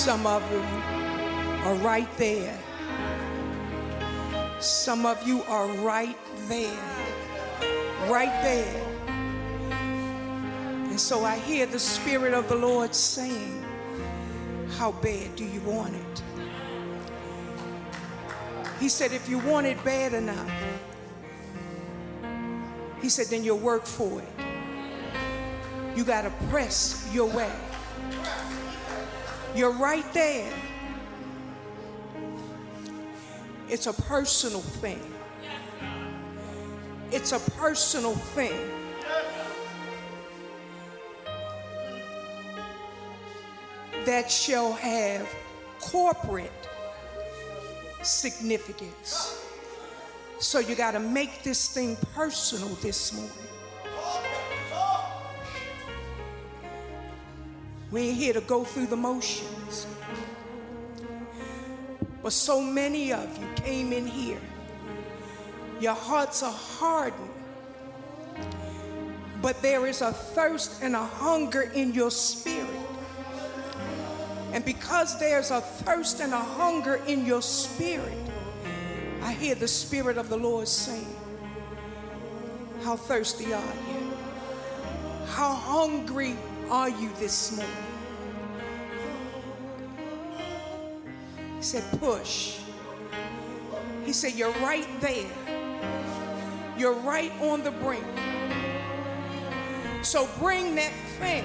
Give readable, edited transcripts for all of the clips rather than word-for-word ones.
Some of you are right there. Some of you are right there. Right there. And so I hear the Spirit of the Lord saying, how bad do you want it? He said, if you want it bad enough, he said, then you'll work for it. You got to press your way. You're right there. It's a personal thing. It's a personal thing. That shall have corporate significance. So you got to make this thing personal this morning. We ain't here to go through the motions. But so many of you came in here. Your hearts are hardened. But there is a thirst and a hunger in your spirit. And because there's a thirst and a hunger in your spirit, I hear the Spirit of the Lord saying, how thirsty are you? How hungry are you this morning? He said, push. He said, you're right there. You're right on the brink. So bring that thing.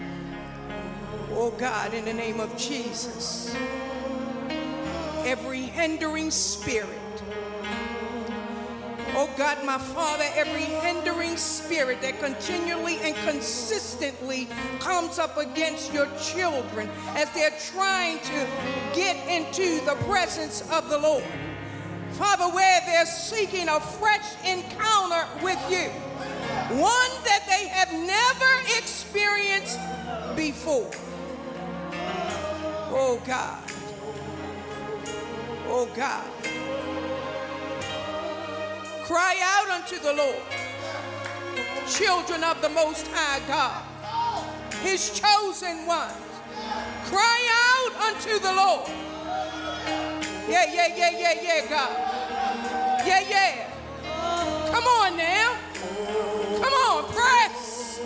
Oh God, in the name of Jesus. Every hindering spirit. Oh God, my Father, every hindering spirit that continually and consistently comes up against your children as they're trying to get into the presence of the Lord. Father, where they're seeking a fresh encounter with you, one that they have never experienced before. Oh God. Oh God. Cry out unto the Lord, children of the Most High God, his chosen ones. Cry out unto the Lord. Yeah, God. Yeah. Come on now. Come on, press.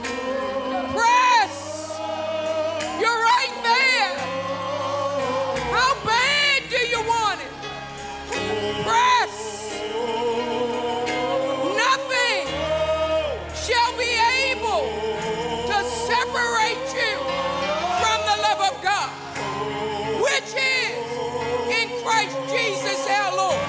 Press. You're right there. How bad do you want it? Press. Nothing shall be able to separate you from the love of God, which is in Christ Jesus our Lord.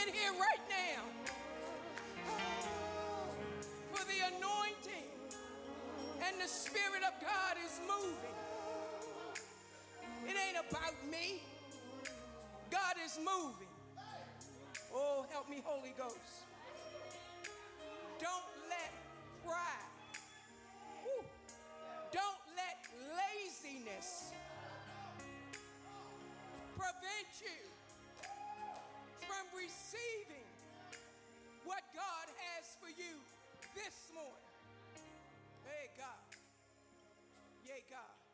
in here right now. For the anointing and the Spirit of God is moving. It ain't about me. God is moving. Oh, help me, Holy Ghost. Don't let pride, don't let laziness prevent you from receiving what God has for you this morning. Hey, God. Yay, God.